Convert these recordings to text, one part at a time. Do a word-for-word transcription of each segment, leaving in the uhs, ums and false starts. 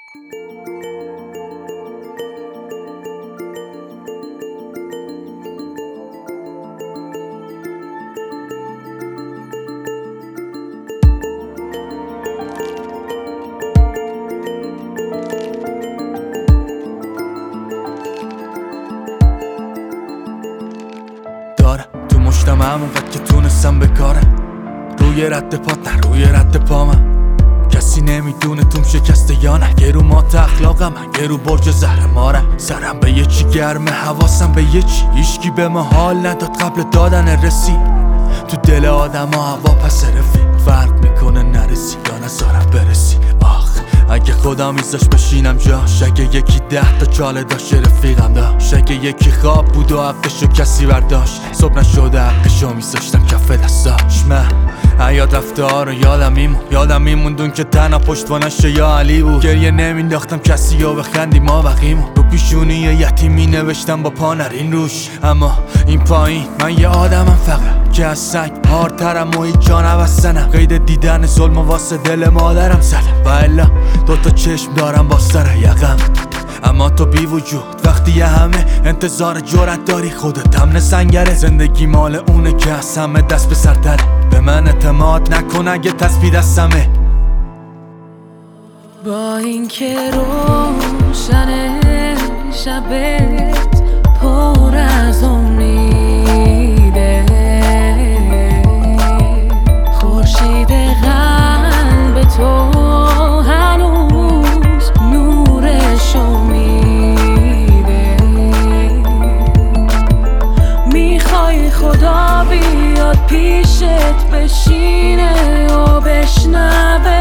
دارم تو مشتم همونقدر که تونستم بکارم، روی رد پات نه روی رد پا من. کسی نمیدونه توم شکسته یا نه، یه رو مات اخلاقم من، یه رو برج زهر مارم. سرم به یه چی گرمه، حواسم به یه چی، هیچکی به ما حال نداد قبل دادن رسید. تو دل آدم ها هوا پس رفیق، فرق میکنه نرسی یا نذارم برسی. آخ اگه خدا میذاش بشینم جاش، اگه یکی ده تا چاله داشت رفیقم داشت، اگه یکی خواب بود و حقشو کسی برداشت، صبح نشده حقشو میذاشتم کف دستاش. من حیات رفته ها رو یادم میمون، یادم میموندون که تنها پشتوانش یا علی بود. گریه نمینداختم کسی و بخندی ما بقیمون، رو پیشونی یتیمی نوشتم با پا نرین روش. اما این پایین من یه آدمم فقط که از سنگ هارترم و هیچ جا نبستنم. قید دیدن ظلم و واسه دل مادرم زدم و الا دوتا چشم دارم با سر یقم. اما تو بی وجود وقتی یه همه انتظار جرأت داری، خودت هم سنگره. زندگی مال اونه که از همه دست به سرتره، به من اعتماد نکن اگه تسبیح دستمه. با اینکه روشن شبت پر از امیده، خورشید قلب تو هنوز نورشو میده. میخوای خدا بیاد پیشت بشینه و بشنوه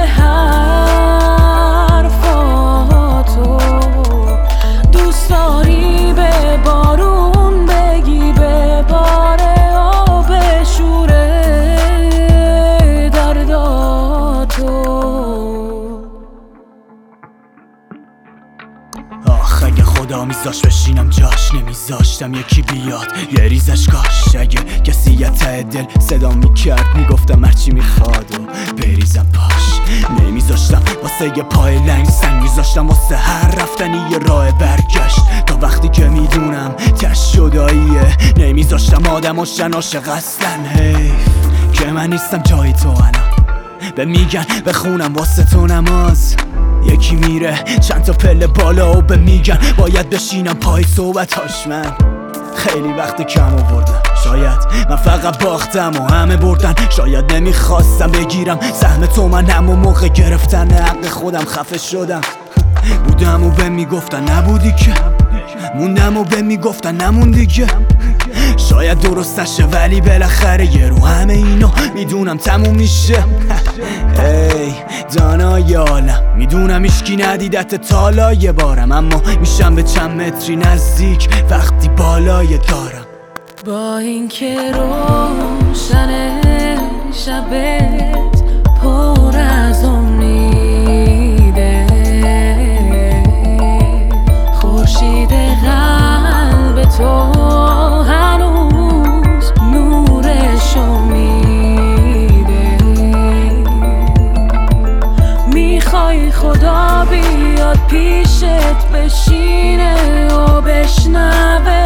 حرفاتو، دوست داری به بارون بگی بباره و بشوره درداتو. آخ اگه خدا میذاش بشینم جاش، نمیذاشتم یکی بیاد یه ریزش کاش. اگه کسی یه ته دل صدا میکرد میگفتم هرچی میخواد و بریزم پاش. نمیذاشتم واسه یه پای لنگ سنگ، میذاشتم واسه هر رفتنی یه راه برگشت. تا وقتی که میدونم تش شداییه، نمیذاشتم آدم و شن عاشق اصلن. حیف که من نیستم جای تو الان، به میگن بخونم واسه تو نماز. یکی میره چند تا پله بالا و به میگن باید بشینم پای صحبتاش. من خیلی وقت کم آوردم، شاید من فقط باختم و همه بردن. شاید نمیخواستم بگیرم سهم تو، من همون موقع گرفتن حق خودم خفه شدم. بودم و به میگفتن نبودی که، موندم و به میگفتن نموندی که. شاید درست نشه ولی بالاخره یه رو همه اینا میدونم تموم میشه. ای دانای عالم میدونم هیچکی ندیدت تالا یه بارم، اما میشم به چند متری نزدیک وقتی بالای دارم. با اینکه روشن شبت پر از امیده، خورشید قلب تو هنوز نورشو میده. میخوای خدا بیاد پیشت بشینه و بشنوه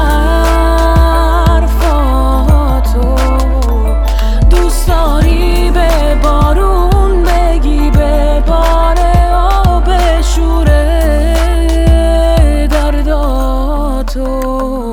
حرفاتو، دوست داری به بارون بگی بباره و بشوره درداتو.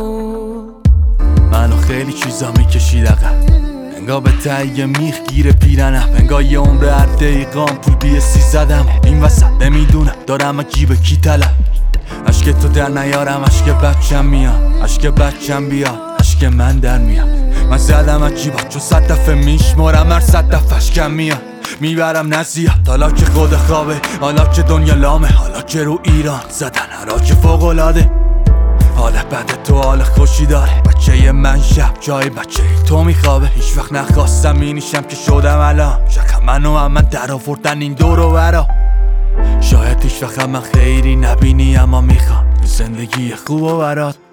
منو خیلی چیزا میکشید عقب، انگار به تایی میخ گیر پیرنم، انگار یه عمر هر دقیقام پول بی سی زدم. این وسط نمیدونم دارم از جیب کی طلب، عشق تو در نیارم عشق بچم میاد، عشق بچم بیاد عشق من در میاد. من زدم از جیبم چون صد دفعه میشمارم، هر صد دفعش کم میاد میبرم نزیاد. حالا که خود خوابه، حالا که دنیا لامه، حالا که رو ایران زدن حالا فوق العاده. حال بد تو حال خوشی داره، بچه من شب جای بچه تو میخوابه. هیچ وقت نخواستم اینیشم که شدم الان، شکم منو هم من در آوردن این دور و برا. شاید هیچ وقت من خیری نبینی اما میخوام زندگی خوب و برات.